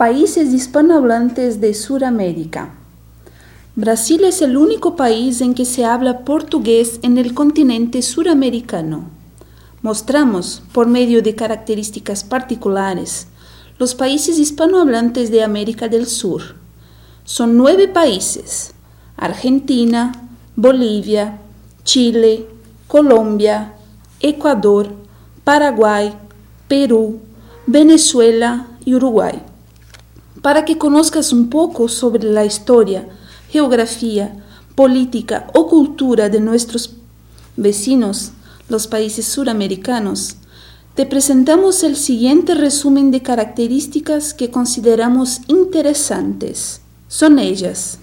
Países hispanohablantes de Sudamérica. Brasil es el único país en que se habla portugués en el continente suramericano. Mostramos, por medio de características particulares, los países hispanohablantes de América del Sur. Son 9 países: Argentina, Bolivia, Chile, Colombia, Ecuador, Paraguay, Perú, Venezuela y Uruguay. Para que conozcas un poco sobre la historia, geografía, política o cultura de nuestros vecinos, los países suramericanos, te presentamos el siguiente resumen de características que consideramos interesantes. Son ellas: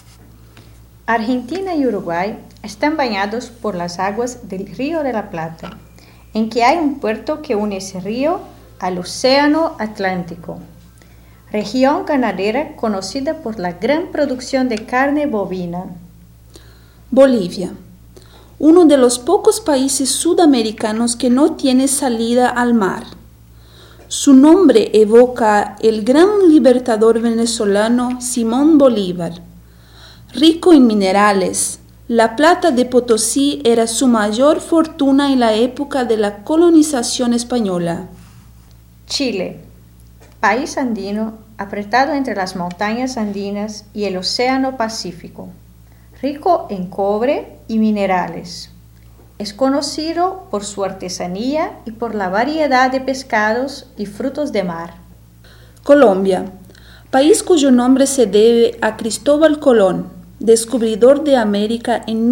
Argentina y Uruguay están bañados por las aguas del Río de la Plata, en que hay un puerto que une ese río al Océano Atlántico. Región ganadera conocida por la gran producción de carne bovina. Bolivia, uno de los pocos países sudamericanos que no tiene salida al mar. Su nombre evoca el gran libertador venezolano Simón Bolívar. Rico en minerales, la plata de Potosí era su mayor fortuna en la época de la colonización española. Chile, país andino apretado entre las montañas andinas y el Océano Pacífico, rico en cobre y minerales. Es conocido por su artesanía y por la variedad de pescados y frutos de mar. Colombia, país cuyo nombre se debe a Cristóbal Colón, descubridor de América en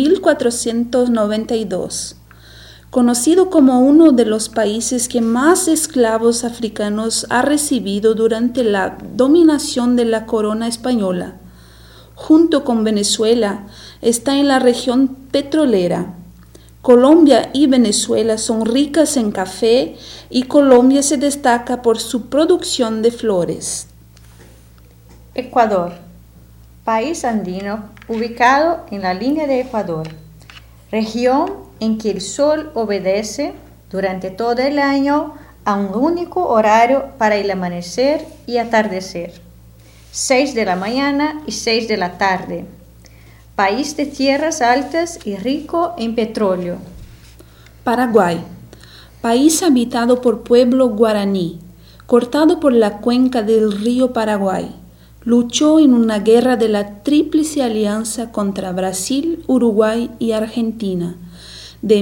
1492. Conocido como uno de los países que más esclavos africanos ha recibido durante la dominación de la corona española. Junto con Venezuela, está en la región petrolera. Colombia y Venezuela son ricas en café y Colombia se destaca por su producción de flores. Ecuador, país andino ubicado en la línea de Ecuador, región en que el sol obedece durante todo el año a un único horario para el amanecer y atardecer, 6 de la mañana y 6 de la tarde. País de tierras altas y rico en petróleo. Paraguay, país habitado por pueblo guaraní, cortado por la cuenca del río Paraguay. Luchó en una guerra de la Tríplice Alianza contra Brasil, Uruguay y Argentina, de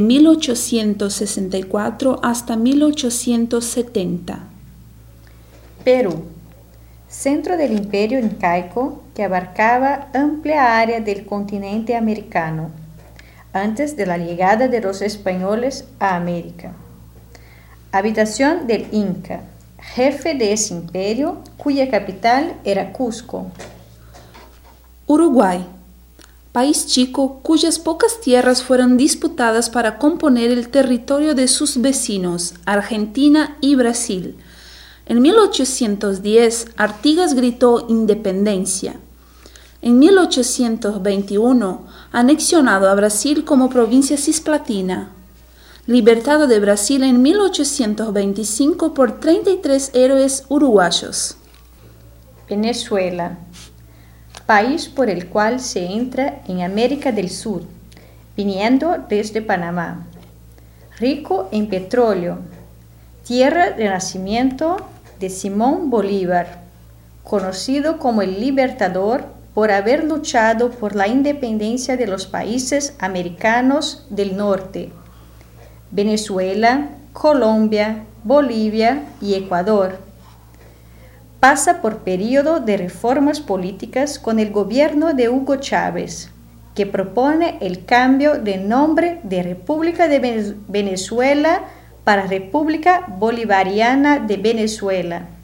1864 hasta 1870. Perú, centro del imperio incaico que abarcaba amplia área del continente americano, antes de la llegada de los españoles a América. Habitación del Inca, jefe de ese imperio, cuya capital era Cusco. Uruguay, país chico cuyas pocas tierras fueron disputadas para componer el territorio de sus vecinos, Argentina y Brasil. En 1810, Artigas gritó independencia. En 1821, anexionado a Brasil como provincia cisplatina. Libertado de Brasil en 1825 por 33 héroes uruguayos. Venezuela, país por el cual se entra en América del Sur, viniendo desde Panamá. Rico en petróleo, tierra de nacimiento de Simón Bolívar, conocido como el Libertador por haber luchado por la independencia de los países americanos del norte. Venezuela, Colombia, Bolivia y Ecuador. Pasa por periodo de reformas políticas con el gobierno de Hugo Chávez, que propone el cambio de nombre de República de Venezuela para República Bolivariana de Venezuela.